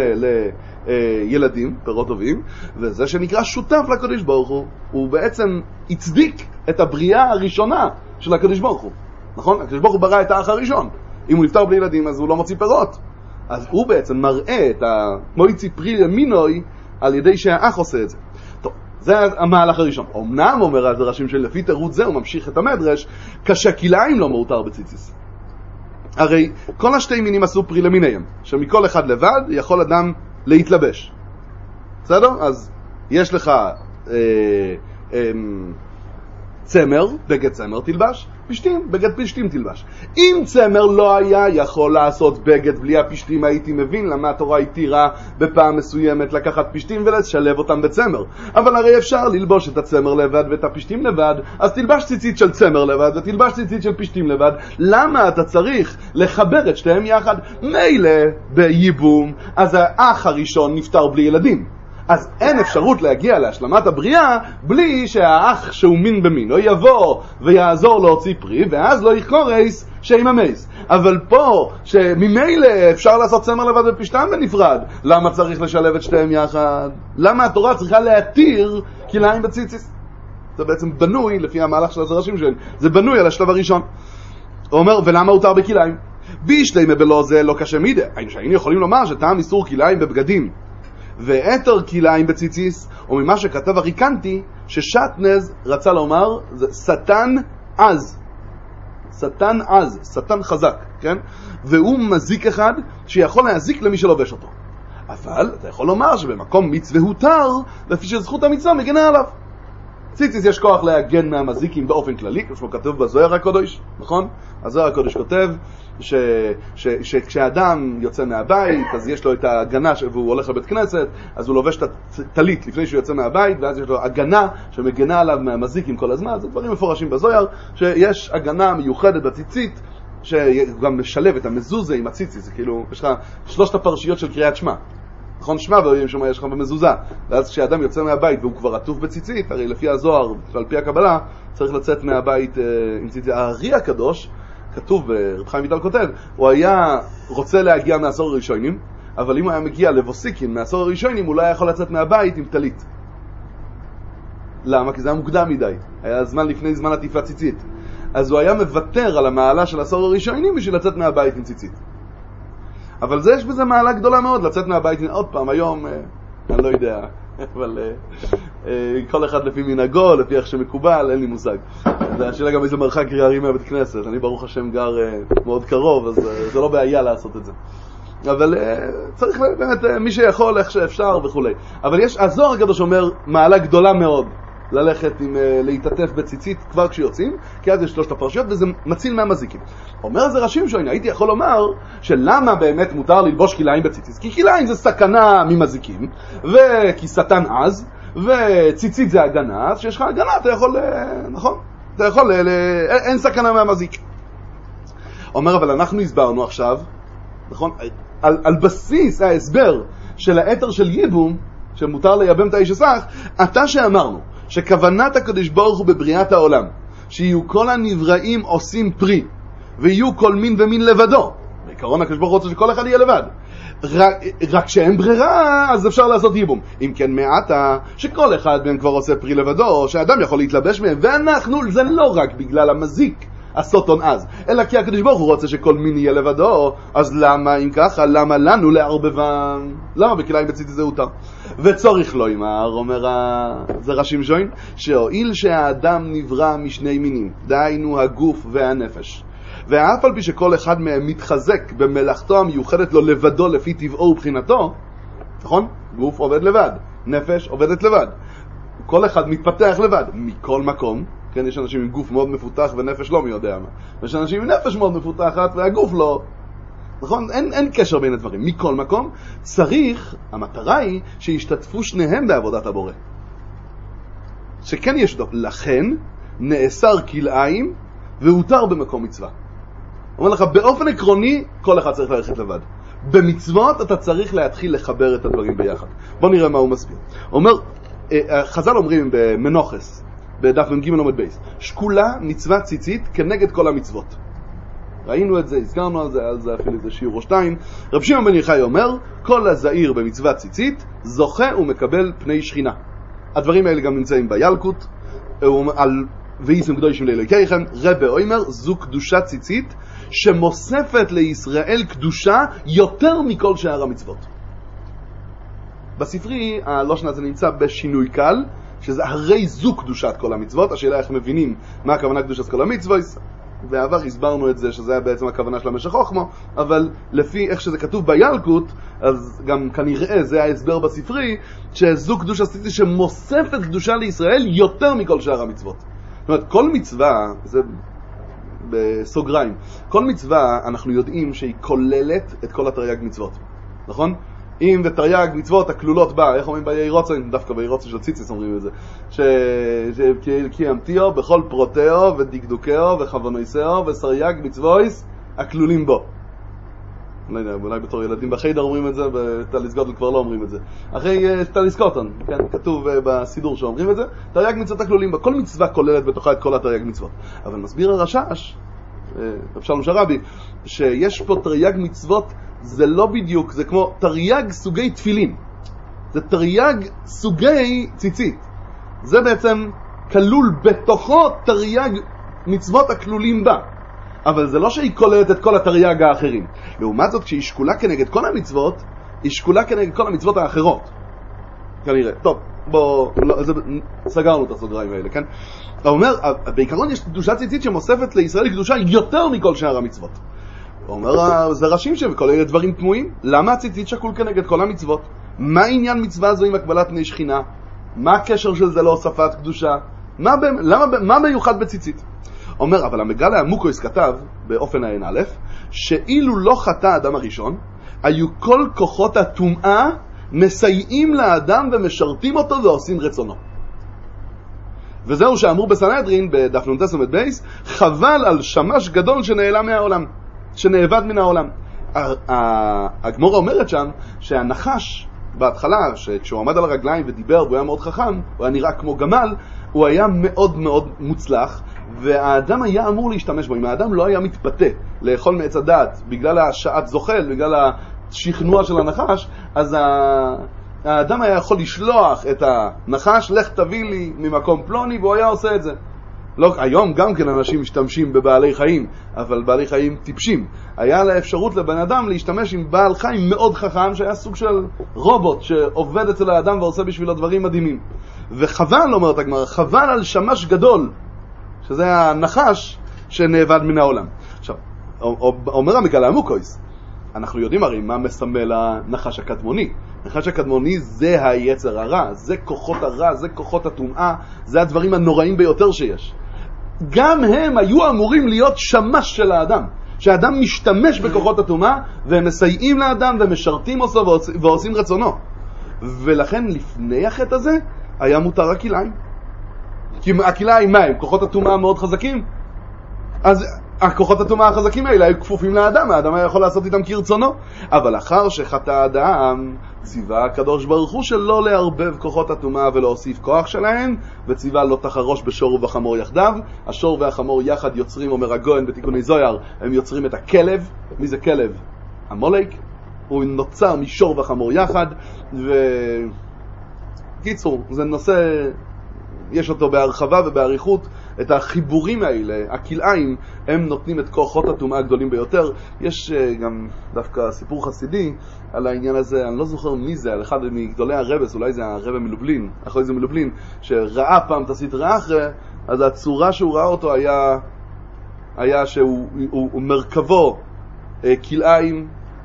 לילדים, פירות טובים, וזה שנקרא שותף לקדוש ברוך הוא, הוא בעצם הצדיק את הבריאה הראשונה של הקדוש ברוך הוא, נכון? הקדוש ברוך הוא ברא את האח הראשון, אם הוא נפטר בלי ילדים אז הוא לא מוציא פירות, אז הוא בעצם מראה את המויצי פרי למינוי על ידי שהאח עושה את זה. טוב, זה המהלך הראשון. אמנם אומר הזרשים שלפי תירוץ זה הוא ממשיך את המדרש, כשכליים לא מאותר בציציס. הרי כל השתי מינים עשו פרי למיניהם, שמכל אחד לבד יכול אדם להתלבש. בסדר? אז יש לך צמר, בגד צמר תלבש, פשטים, בגד פשטים תלבש. אם צמר לא היה יכול לעשות בגד בלי הפשטים, הייתי מבין למה התורה התירה בפעם מסוימת לקחת פשטים ולשלב אותם בצמר. אבל הרי אפשר ללבוש את הצמר לבד ואת הפשטים לבד, אז תלבש ציצית של צמר לבד ותלבש ציצית של פשטים לבד. למה אתה צריך לחבר את שתיהם יחד? מילא בייבום, אז האח הראשון נפטר בלי ילדים. אז אין אפשרות להגיע להשלמת הבריאה בלי שהאח שהוא מין במינו יבוא ויעזור להוציא פרי, ואז לא יכורס שיממס. אבל פה שממילא אפשר לעשות צמר לבד ופשטם בנפרד, למה צריך לשלב את שתיהם יחד? למה התורה צריכה להתיר כליים בציציס? זה בעצם בנוי לפי המהלך של הזרשים שלהם, זה בנוי על השלב הראשון. הוא אומר, ולמה הותר בכליים? בישלמה בלא זה לא קשה מידה. היינו יכולים לומר שטעם איסור כליים בבגדים ואתר כליים בציציס, או ממה שכתב הריקנטי, ששטנז רצה לומר, זה שטן עז. שטן עז, שטן חזק, כן? והוא מזיק אחד שיכול להזיק למי שלובש אותו. אבל אתה יכול לומר שבמקום מצווה הותר, לפי שזכות המצווה מגנה עליו. ציציס יש כוח להגן מהמזיקים באופן כללי, כמו שכתוב בזוהר הקודש, נכון? הזוהר הקודש כותב שכשאדם יוצא מהבית, אז יש לו את ההגנה, והוא הולך לבית כנסת, אז הוא לובש את הטלית לפני שהוא יוצא מהבית, ואז יש לו הגנה שמגנה עליו מהמזיקים כל הזמן. זה דברים מפורשים בזוהר, שיש הגנה מיוחדת בציצית, שגם משלב את המזוזה עם הציצית. זה כאילו, יש לך 3 הפרשיות של קריאת שמע. נכון, שמע ואורים שמה יש לך במזוזה, ואז כשאדם יוצא מהבית והוא כבר עטוף בציצית, הרי לפי הזוהר ועל פי הקבלה צריך לצאת מהבית עם ציצית. הארי הקדוש, כתוב, רב חיים ויטל כותב, הוא היה רוצה להגיע מהעשור הראשונים, אבל אם הוא היה מגיע לבוסיקין מהעשור הראשונים, הוא לא היה יכול לצאת מהבית עם טלית. למה? כי זה היה מוקדם מדי, היה זמן לפני זמן עטיפת ציצית, אז הוא היה מוותר על המעלה של העשור הראשונים בשביל לצאת מהבית עם ציצית. אבל זה יש בזה מעלה גדולה מאוד, לצאת מהבית, עוד פעם, היום, אני לא יודע, אבל כל אחד לפי מנהגו, לפי איך שמקובל, אין לי מושג. זה השאלה גם איזה מרחק יערים מהבית כנסת, אני ברוך השם גר מאוד קרוב, אז זה לא בעיה לעשות את זה. אבל צריך באמת מי שיכול, איך שאפשר וכו'. אבל יש, הזוהר הקדוש אומר, מעלה גדולה מאוד ללכת להתעטף בציצית כבר כשיוצאים, כי אז יש 3 הפרשיות וזה מציל מהמזיקים. אומר זה רש"י משון, הייתי יכול לומר שלמה באמת מותר ללבוש כליים בציצית? כי כליים זה סכנה ממזיקים, וכי שטן עז, וציצית זה הגנה, אז כשיש לך הגנה אתה יכול, נכון? אתה יכול, אין סכנה מהמזיק. אומר אבל אנחנו הסברנו עכשיו, נכון? על בסיס ההסבר של היתר של ייבום, שמותר לייבם את האיש הסך, אתה שאמרנו שכוונת הקדוש ברוך הוא בבריאת העולם, שיהיו כל הנבראים עושים פרי, ויהיו כל מין ומין לבדו. בעיקרון הקדוש ברוך הוא רוצה שכל אחד יהיה לבד. רק שאין ברירה, אז אפשר לעשות ייבום. אם כן מעטה, שכל אחד מהם כבר עושה פרי לבדו, שאדם יכול להתלבש מהם, ואנחנו, זה לא רק בגלל המזיק, הסוטון אז, אלא כי הקדוש ברוך הוא רוצה שכל מין יהיה לבדו, אז למה אם ככה, למה לנו לערבבם? למה בכליים בציצית זה הותר? וצורך לא אמר, אומר זה רש"י משון, שהואיל שהאדם נברא משני מינים, דהיינו הגוף והנפש, ואף על פי שכל אחד מהם מתחזק במלאכתו המיוחדת לו לבדו לפי טבעו ובחינתו, נכון? גוף עובד לבד, נפש עובדת לבד, כל אחד מתפתח לבד, מכל מקום. כן, יש אנשים עם גוף מאוד מפותח ונפש לא מי יודע מה. ויש אנשים עם נפש מאוד מפותחת והגוף לא. נכון? אין קשר בין הדברים. מכל מקום, צריך, המטרה היא שישתתפו שניהם בעבודת הבורא. שכן יש דו. לכן, נאסר כלאיים והותר במקום מצווה. אומר לך, באופן עקרוני, כל אחד צריך ללכת לבד. במצוות אתה צריך להתחיל לחבר את הדברים ביחד. בוא נראה מה הוא מסביר. אומר, חז"ל אומרים במנוחס, בדף מ"ג עמוד בייס, שקולה מצוות ציצית כנגד כל המצוות. ראינו את זה, הזכרנו על זה אפילו איזה שיעור או 2. רב שמעון בן יוחאי אומר, כל הזעיר במצוות ציצית זוכה ומקבל פני שכינה. הדברים האלה גם נמצאים בילקוט, על וייסם קדושים לאלוהיכם. רבי אומר, זו קדושת ציצית שמוספת לישראל קדושה יותר מכל שאר המצוות. בספרי הלושן הזה נמצא בשינוי קל, שזה הרי זו קדושת כל המצוות. השאלה איך מבינים מה הכוונה קדושת כל המצוות. בעבר הסברנו את זה שזה היה בעצם הכוונה של המשך חוכמה, אבל לפי איך שזה כתוב בילקוט, אז גם כנראה זה ההסבר בספרי, שזו קדושת ציצית שמוספת קדושה לישראל יותר מכל שאר המצוות. זאת אומרת, כל מצווה, זה בסוגריים, כל מצווה אנחנו יודעים שהיא כוללת את כל התרי"ג מצוות, נכון? אם ותרי"ג מצוות הכלולות בה, איך אומרים בירוצן? דווקא בירוצן של ציציס אומרים את זה, שקיימתיו בכל פרוטאו ודקדוקאו וכוונויסאו וסרי"ג מצוויס הכלולים בו. לא יודע, אולי בתור ילדים בחיידר אומרים את זה, בטליס גודל כבר לא אומרים את זה. אחרי טליס קוטון, כן, כתוב בסידור שאומרים את זה, תרי"ג מצוות הכלולים בה. כל מצווה כוללת בתוכה את כל התרי"ג מצוות. אבל מסביר הרש"ש, רב שלום שרבי, שיש פה תרי"ג מצוות, זה לא בדיוק, זה כמו תרי"ג סוגי תפילין. זה תרי"ג סוגי ציצית. זה בעצם כלול בתוכו תרי"ג מצוות הכלולים בה. אבל זה לא שהיא כוללת את כל התרי"ג האחרים. לעומת זאת, כשהיא שקולה כנגד כל המצוות, היא שקולה כנגד כל המצוות האחרות. כנראה. טוב, בוא, לא, סגרנו את הסוגריים האלה, כן? הוא אומר, בעיקרון יש קדושת ציצית שמוספת לישראל קדושה יותר מכל שאר המצוות. הוא אומר, זה רשים וכל אלה דברים תמוהים. למה הציצית שקול כנגד כל המצוות? מה עניין מצווה זו עם הקבלת פני שכינה? מה הקשר של זה להוספת קדושה? מה מיוחד בציצית? אומר, אבל המגלה המוקויס כתב באופן העין א', שאילו לא חטא האדם הראשון, היו כל כוחות הטומאה מסייעים לאדם ומשרתים אותו ועושים רצונו. וזהו שאמרו בסנהדרין, בדף נ"ט עמוד בייס, חבל על שמש גדול שנעלם מהעולם, שנאבד מן העולם. הגמרא אומרת שם שהנחש בהתחלה, כשהוא עמד על הרגליים ודיבר והוא היה מאוד חכם, הוא היה נראה כמו גמל, הוא היה מאוד מאוד מוצלח, והאדם היה אמור להשתמש בו. אם האדם לא היה מתפתה לאכול מעץ הדעת בגלל השעת זוחל, בגלל השכנוע של הנחש, אז האדם היה יכול לשלוח את הנחש, לך תביא לי ממקום פלוני, והוא היה עושה את זה. לא, היום גם כן אנשים משתמשים בבעלי חיים, אבל בעלי חיים טיפשים. היה לה אפשרות לבן אדם להשתמש עם בעל חיים מאוד חכם, שהיה סוג של רובוט שעובד אצל האדם ועושה בשבילו דברים מדהימים. וחבל, אומרת הגמרא, חבל על שמש גדול, שזה הנחש שנאבד מן העולם. עכשיו, אומר המגלה המוקויס, אנחנו יודעים הרי מה מסמל הנחש הקדמוני. הנחש הקדמוני זה היצר הרע, זה כוחות הרע, זה כוחות הטומאה, זה הדברים הנוראים ביותר שיש. גם הם היו אמורים להיות שמש של האדם, שהאדם משתמש בכוחות הטומאה והם מסייעים לאדם ומשרתים אותו ועושים רצונו. ולכן לפני החטא הזה היה מותר הכלאיים. כי הכלאיים מה הם? כוחות הטומאה מאוד חזקים. אז הכוחות הטומאה החזקים האלה היו כפופים לאדם, האדם היה יכול לעשות איתם כרצונו. אבל אחר שחטא האדם, ציווה הקדוש ברוך הוא שלא לערבב כוחות הטומאה ולהוסיף כוח שלהם, וציווה לא תחרוש בשור ובחמור יחדיו. השור והחמור יחד יוצרים, אומר הגויין בתיקוני זוהר, הם יוצרים את הכלב. מי זה כלב? המולק. הוא נוצר משור וחמור יחד. קיצור, זה נושא, יש אותו בהרחבה ובעריכות. את החיבורים האלה, הכלאיים, הם נותנים את כוחות הטומאה הגדולים ביותר. יש גם דווקא סיפור חסידי על העניין הזה, אני לא זוכר מי זה, על אחד מגדולי הרבס, אולי זה הרבא מלובלין, אחרי זה מלובלין, שראה פעם את הסדרה אחרי, אז הצורה שהוא ראה אותו היה שהוא מרכבו כלאיים,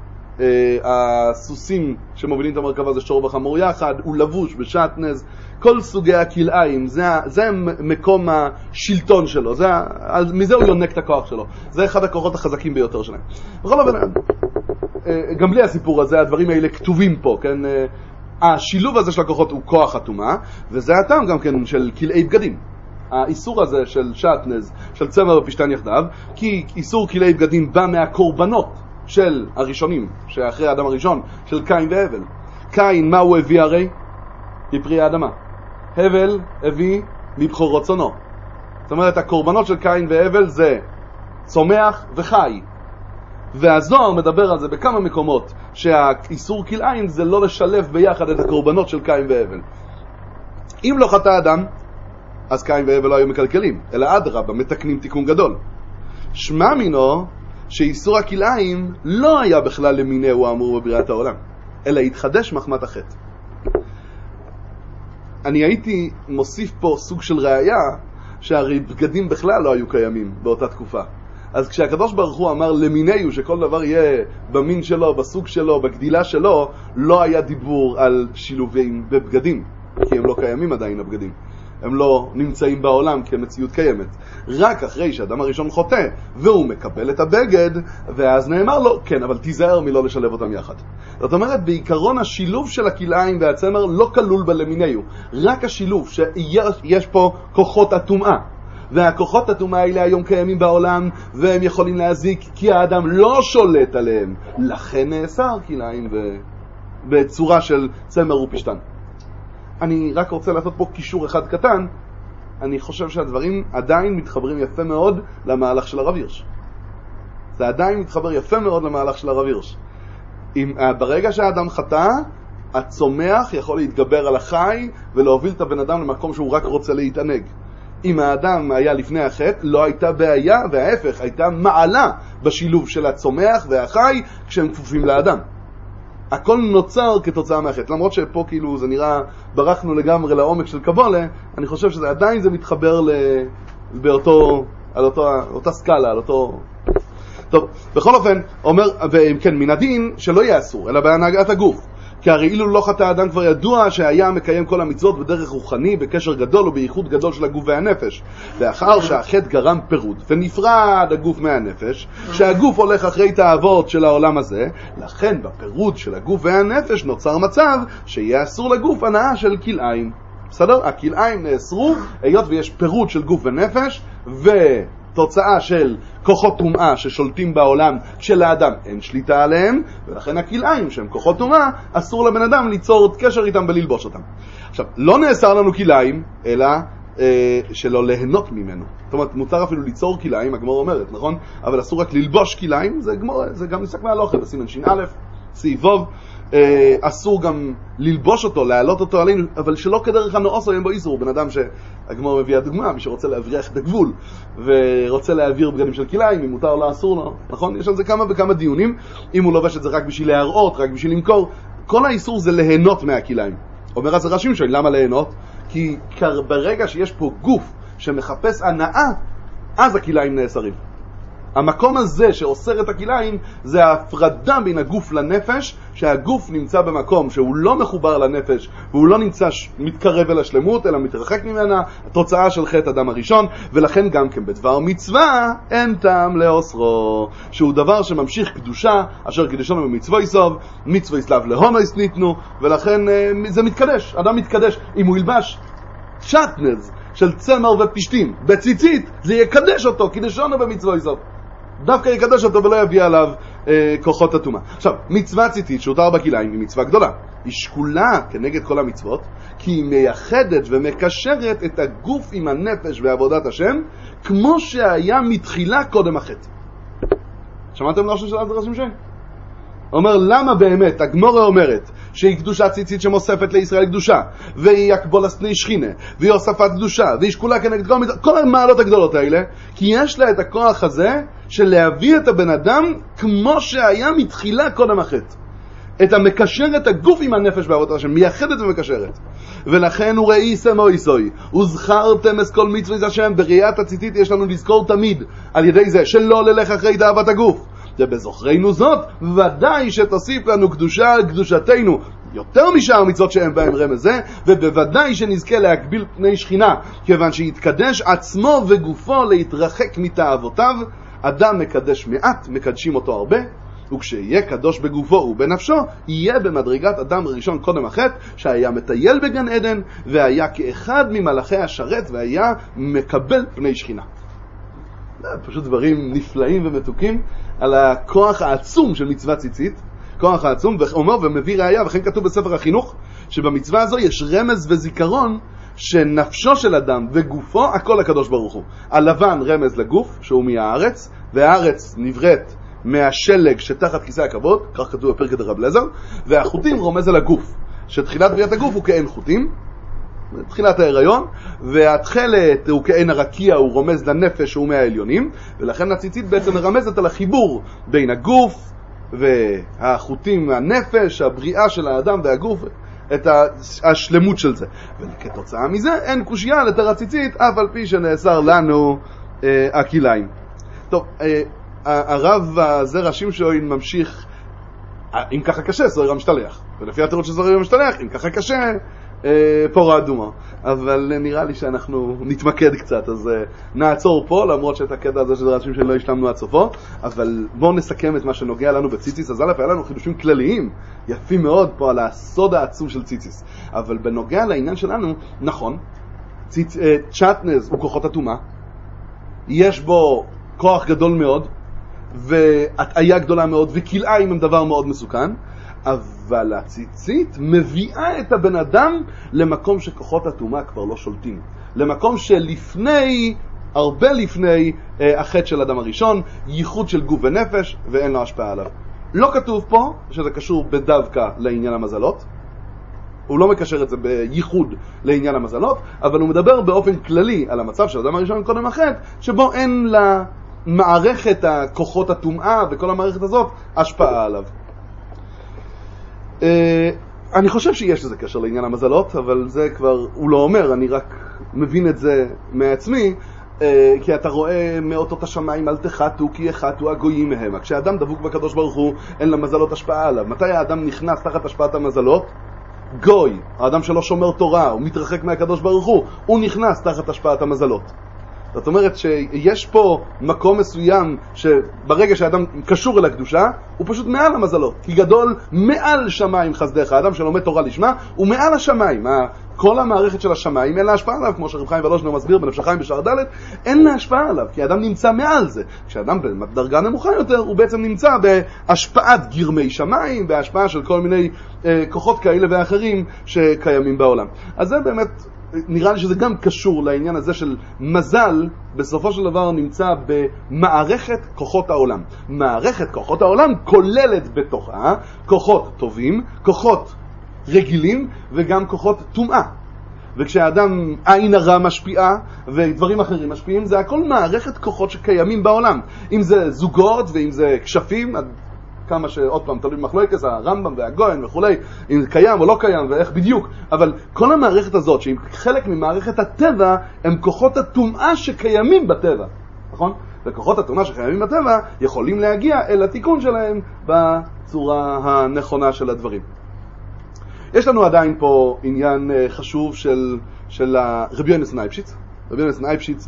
הסוסים שמובילים את המרכבה זה שור וחמור יחד, הוא לבוש בשעטנז, כל סוגי הכלאיים, זה מקום השלטון שלו, מזה הוא יונק את הכוח שלו, זה אחד הכוחות החזקים ביותר שלהם. בכל אופן, גם בלי הסיפור הזה, הדברים האלה כתובים פה, כן? השילוב הזה של הכוחות הוא כוח הטומאה, וזה הטעם גם כן של כלאי בגדים. האיסור הזה של שעטנז, של צמר ופשתן יחדיו, כי איסור כלאי בגדים בא מהקורבנות של הראשונים, שאחרי האדם הראשון, של קין והבל. קין, מה הוא הביא הרי? מפרי האדמה. הבל הביא מבחור רצונו. זאת אומרת, הקורבנות של קין והבל זה צומח וחי. והזוהר מדבר על זה בכמה מקומות, שהאיסור כלאיים זה לא לשלב ביחד את הקורבנות של קין והבל. אם לא חטא האדם, אז קין והבל לא היו מקלקלים, אלא אדרבה, מתקנים תיקון גדול. שמע מינו שאיסור הכלאיים לא היה בכלל למינהו האמור בבריאת העולם, אלא התחדש מחמת החטא. אני הייתי מוסיף פה סוג של ראיה שהרי בגדים בכלל לא היו קיימים באותה תקופה. אז כשהקדוש ברוך הוא אמר למינהו שכל דבר יהיה במין שלו, בסוג שלו, בגדילה שלו, לא היה דיבור על שילובים בבגדים, כי הם לא קיימים עדיין הבגדים. הם לא נמצאים בעולם כמציאות קיימת. רק אחרי שהאדם הראשון חוטא והוא מקבל את הבגד, ואז נאמר לו, כן, אבל תיזהר מלא לשלב אותם יחד. זאת אומרת, בעיקרון השילוב של הכלאיים והצמר לא כלול בלמינהו. רק השילוב שיש פה כוחות הטומאה. והכוחות הטומאה האלה היום קיימים בעולם, והם יכולים להזיק כי האדם לא שולט עליהם. לכן נאסר כלאיים בצורה של צמר ופשתן. אני רק רוצה לעשות פה קישור אחד קטן. אני חושב שהדברים עדיין מתחברים יפה מאוד למהלך של הרב הירש. זה עדיין מתחבר יפה מאוד למהלך של הרב הירש. ברגע שהאדם חטא, הצומח יכול להתגבר על החי ולהוביל את הבן אדם למקום שהוא רק רוצה להתענג. אם האדם היה לפני החטא, לא הייתה בעיה, וההפך, הייתה מעלה בשילוב של הצומח והחי כשהם כפופים לאדם. הכל נוצר כתוצאה מהחטא. למרות שפה כאילו זה נראה, ברחנו לגמרי לעומק של קבולה, אני חושב שזה עדיין זה מתחבר על אותה סקאלה, על אותו... טוב, בכל אופן, אומר, וכן, מן הדין שלא יהיה אסור, אלא בהנהגת הגוף. כי הרי אילו לא חטא האדם כבר ידוע שהיה מקיים כל המצוות בדרך רוחני, בקשר גדול ובייחוד גדול של הגוף והנפש. ואחר שהחטא גרם פירוד ונפרד הגוף מהנפש, שהגוף הולך אחרי תאוות של העולם הזה, לכן בפירוד של הגוף והנפש נוצר מצב שיהיה אסור לגוף הנאה של כלאיים. בסדר? הכלאיים נאסרו, היות ויש פירוד של גוף ונפש, תוצאה של כוחות טומאה ששולטים בעולם כשלאדם אין שליטה עליהם, ולכן הכלאיים שהם כוחות טומאה, אסור לבן אדם ליצור קשר איתם וללבוש אותם. עכשיו, לא נאסר לנו כלאיים, אלא שלא ליהנות ממנו. זאת אומרת, מותר אפילו ליצור כלאיים, הגמרא אומרת, נכון? אבל אסור רק ללבוש כלאיים, זה גם נסק מהלוכה, בסימן ש"א, סעיבוב. אסור גם ללבוש אותו, להעלות אותו עלינו, אבל שלא כדרך הנאוס אין בו איסור. בן אדם שהגמרא מביא הדוגמה, מי שרוצה להבריח את הגבול ורוצה להעביר בגדים של כלאיים, אם מותר או לא אסור לו, נכון? יש על זה כמה וכמה דיונים, אם הוא לובש את זה רק בשביל להראות, רק בשביל למכור, כל האיסור זה ליהנות מהכלאיים. אומר אז הרשים שלי, למה ליהנות? כי ברגע שיש פה גוף שמחפש הנאה, אז הכלאיים נאסרים. המקום הזה שאוסר את הכליים זה ההפרדה בין הגוף לנפש, שהגוף נמצא במקום שהוא לא מחובר לנפש והוא לא נמצא מתקרב אל השלמות אלא מתרחק ממנה, התוצאה של חטא אדם הראשון. ולכן גם כן בדבר מצווה אין טעם לאוסרו, שהוא דבר שממשיך קדושה אשר קדשנו במצווה יסוב, מצווה יסלב להונויס ניתנו, ולכן זה מתקדש. אדם מתקדש אם הוא ילבש שטנז של צמר ופשתים בציצית, זה יקדש אותו, קדשנו במצווה יסוב, דווקא יקדש אותו ולא יביא עליו כוחות הטומאה. עכשיו, מצווה ציצית שהותר בכליים היא מצווה גדולה, היא שקולה כנגד כל המצוות, כי היא מייחדת ומקשרת את הגוף עם הנפש ועבודת השם, כמו שהיה מתחילה קודם החטא. שמעתם לראשון של עזר השם? אומר למה באמת, הגמורה אומרת שהיא קדושה ציצית שמוספת לישראל קדושה, והיא יקבול הסני שכינה, והיא הוספת קדושה, והיא שקולה כנגד כל המעלות הגדולות האלה, כי יש לה את הכוח הזה של להביא את הבן אדם כמו שהיה מתחילה קודם החטא. את המקשר את הגוף עם הנפש בעבודת השם, מייחדת ומקשרת. ולכן הוא ראי סמו איסוי, וזכרתם את כל מצוות השם. בראיית הציצית יש לנו לזכור תמיד על ידי זה שלא ללך אחרי תאוות הגוף. ובזוכרנו זאת ודאי שתוסיף לנו קדושה על קדושתנו יותר משאר מצוות שהם בהם רמז זה, ובוודאי שנזכה להקביל פני שכינה, כיוון שיתקדש עצמו וגופו להתרחק מתאוותיו. אדם מקדש מעט, מקדשים אותו הרבה, וכשיהיה קדוש בגופו ובנפשו, יהיה במדרגת אדם ראשון קודם החטא, שהיה מטייל בגן עדן, והיה כאחד ממלאכי השרת, והיה מקבל פני שכינה. פשוט דברים נפלאים ומתוקים על הכוח העצום של מצווה ציצית, כוח העצום, ואומר ומביא ראיה, וכן כתוב בספר החינוך, שבמצווה הזו יש רמז וזיכרון, שנפשו של אדם וגופו הכל הקדוש ברוך הוא. הלבן רמז לגוף, שהוא מהארץ, והארץ נבראת מהשלג שתחת כיסא הכבוד, כך כתוב בפרק דרב לזר, והחוטים רומז על הגוף, שתחילת בריאת הגוף הוא כאין חוטים, תחילת ההיריון, והתחלת הוא כאין הרקיע, הוא רומז לנפש שהוא מהעליונים, ולכן הציצית בעצם מרמזת על החיבור בין הגוף והחוטים מהנפש, הבריאה של האדם והגוף, את השלמות של זה. וכתוצאה מזה אין קושיה לתר הציצית, אף על פי שנאסר לנו הכליים. טוב, הרב הזרע שמשון ממשיך, אם ככה קשה זרע משתלח, ולפי התירוץ של זרע משתלח, אם ככה קשה פורה אדומה. אבל נראה לי שאנחנו נתמקד קצת, אז נעצור פה, למרות שאת הקטע הזה של זרע שמשון לא השלמנו עד סופו. אבל בואו נסכם את מה שנוגע לנו בציציס. אז היה לנו חידושים כלליים יפים מאוד פה על הסוד העצום של ציציס, אבל בנוגע לעניין שלנו, נכון, צ'טנז הוא כוחות הטומאה, יש בו כוח גדול מאוד והטעיה גדולה מאוד, וכלאיים הם דבר מאוד מסוכן, אבל הציצית מביאה את הבן אדם למקום שכוחות הטומאה כבר לא שולטים, למקום שלפני, הרבה לפני החטא של אדם הראשון, ייחוד של גוף ונפש, ואין לו השפעה עליו. לא כתוב פה שזה קשור בדווקא לעניין המזלות, הוא לא מקשר את זה בייחוד לעניין המזלות, אבל הוא מדבר באופן כללי על המצב של אדם הראשון קודם החטא, שבו אין למערכת הכוחות הטומאה וכל המערכת הזאת השפעה עליו. אני חושב שיש לזה קשר לעניין המזלות, אבל זה כבר הוא לא אומר, אני רק מבין את זה מעצמי, כי אתה רואה מאותות השמיים אל תחתו כי יחתו הגויים מהם. כשאדם דבוק בקדוש ברוך הוא אין למזלות השפעה עליו. מתי האדם נכנס תחת השפעת המזלות? גוי, האדם שלא שומר תורה, הוא מתרחק מהקדוש ברוך הוא נכנס תחת השפעת המזלות. זאת אומרת שיש פה מקום מסוים שברגע שהאדם קשור אל הקדושה הוא פשוט מעל המזלות, כי גדול מעל שמיים חסדך. האדם שלומד תורה לשמה הוא מעל השמיים, כל המערכת של השמיים אין לה השפעה עליו, כמו שרב חיים ולוז'נר מסביר בנפש החיים בשער ד', אין לה השפעה עליו, כי האדם נמצא מעל זה. כשאדם בדרגה נמוכה יותר הוא בעצם נמצא בהשפעת גרמי שמיים, בהשפעה של כל מיני כוחות כאלה ואחרים שקיימים בעולם. אז זה באמת נראה לי שזה גם קשור לעניין הזה של מזל, בסופו של דבר נמצא במערכת כוחות העולם. מערכת כוחות העולם כוללת בתוכה כוחות טובים, כוחות רגילים וגם כוחות טומאה. וכשהאדם עין הרע משפיעה ודברים אחרים משפיעים, זה הכל מערכת כוחות שקיימים בעולם. אם זה זוגות ואם זה כשפים, כמה שעוד פעם תלוי במחלוקת, הרמב"ם והגויין וכולי, אם זה קיים או לא קיים ואיך בדיוק, אבל כל המערכת הזאת שהיא חלק ממערכת הטבע הם כוחות הטומאה שקיימים בטבע, נכון? וכוחות התאונה שקיימים בטבע יכולים להגיע אל התיקון שלהם בצורה הנכונה של הדברים. יש לנו עדיין פה עניין חשוב של רבי יונס נייפשיץ. רבי יונס נייפשיץ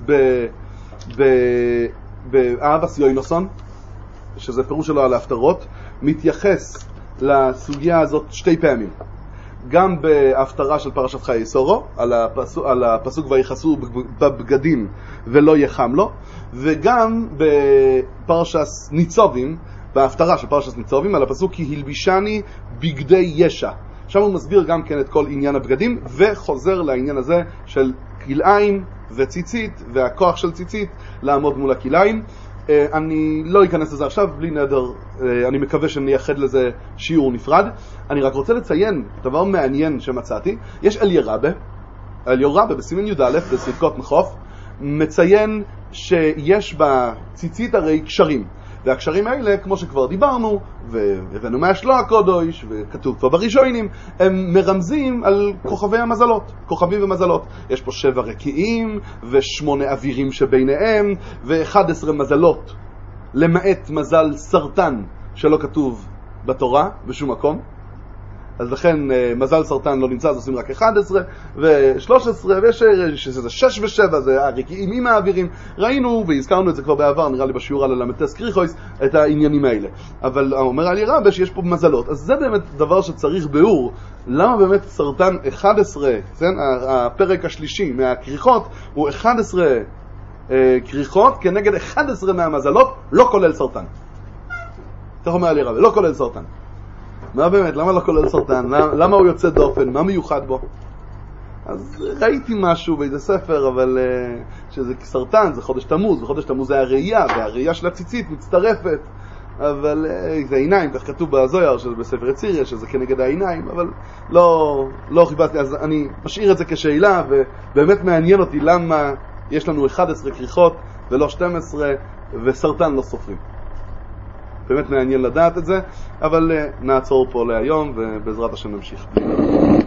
באהבס יוינוסון, שזה פירוש שלו על ההפטרות, מתייחס לסוגיה הזאת שתי פעמים. גם בהפטרה של פרשת חיי סורו, על הפסוק ויכסו בבגדים ולא יחם לו, וגם בפרשת ניצובים, בהפטרה של פרשת ניצובים, על הפסוק כי הלבישני בגדי ישע. שם הוא מסביר גם כן את כל עניין הבגדים, וחוזר לעניין הזה של כלאיים וציצית, והכוח של ציצית לעמוד מול הכלאיים. אני לא אכנס לזה עכשיו, בלי נדר, אני מקווה שנייחד לזה שיעור נפרד. אני רק רוצה לציין דבר מעניין שמצאתי. יש אלירבה בסימן י"א בספקות מחוף, מציין שיש בציצית הרי קשרים, והקשרים האלה, כמו שכבר דיברנו, והבאנו מהשלוע הקודש, וכתוב פה בראשונים, הם מרמזים על כוכבי המזלות, כוכבים ומזלות. יש פה 7 רקיעים, ו8 אווירים שביניהם, ו11 מזלות, למעט מזל סרטן, שלא כתוב בתורה, בשום מקום. אז לכן מזל סרטן לא נמצא, אז עושים רק 11 ו-13 שזה 6 ו-7, זה הרקיעים עם האווירים. ראינו והזכרנו את זה כבר בעבר, נראה לי בשיעור על הלמטס קריחויס, את העניינים האלה. אבל אומר עלי רבה שיש פה מזלות, אז זה באמת דבר שצריך ביאור. למה באמת סרטן 11, הפרק השלישי מהקריחות הוא 11 קריחות כנגד 11 מהמזלות, לא כולל סרטן. כך אומר עלי רבה, לא כולל סרטן. מה באמת? למה לא כולל סרטן? למה הוא יוצא דופן? מה מיוחד בו? אז ראיתי משהו באיזה ספר, אבל שזה סרטן, זה חודש תמוז, וחודש תמוז זה הראייה, והראייה של הציצית מצטרפת, אבל זה עיניים, כך כתוב בזויר, בספר יציריה, שזה כנגד העיניים, אבל לא חיפשתי, אז אני משאיר את זה כשאלה, ובאמת מעניין אותי למה יש לנו 11 כריכות ולא 12, וסרטן לא סופרים. באמת מעניין לדעת את זה, אבל נעצור פה להיום, ובעזרת השם נמשיך.